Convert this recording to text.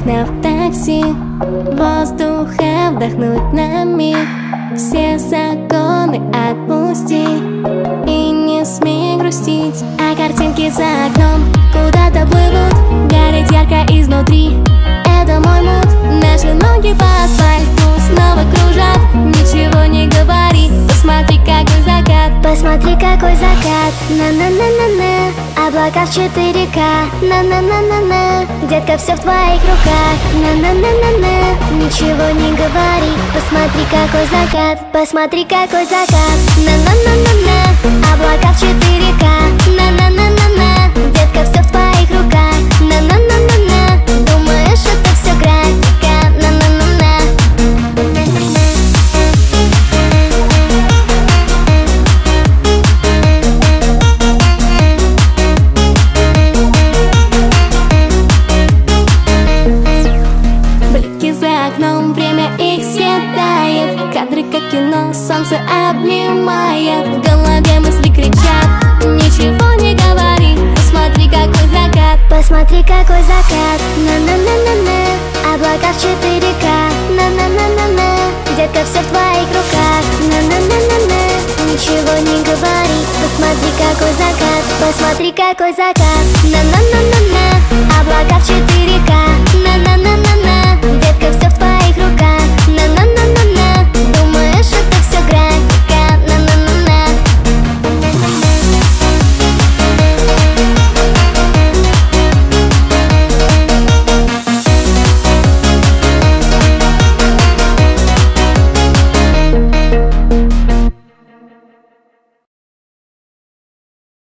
окна в такси, воздуха вдохнуть на миг. Все законы отпусти и не смей грустить. А картинки за окном куда-то плывут, горят ярко изнутри. Это мой муд, наши ноги по асфальту снова кружат. Ничего не говори, посмотри какой закат. Посмотри какой закат, на-на-на-на-на. Облака в 4К, на-на-на-на-на. Детка, все в твоих руках, на-на-на-на-на. Ничего не говори, посмотри какой закат. Посмотри какой закат, на-на-на-на-на. Облака в 4К, на-на-на-на-на. Детка, все в твоих руках, на-на-на-на-на. Думаешь, это все графика, на-на-на-на. Блики за окном, время их съедает. Кадры как кино, солнце обнимает. В голове мысли кричат, ничего не говори. Посмотри какой закат. Посмотри какой закат, на-на-на-на-на. Облака в 4К, на-на-на-на-на. Детка, все в твоих руках, на-на-на-на-на. Ничего не говори, посмотри какой закат. Посмотри какой закат, на-на-на-на-на. Облака в 4К, на-на-на-на.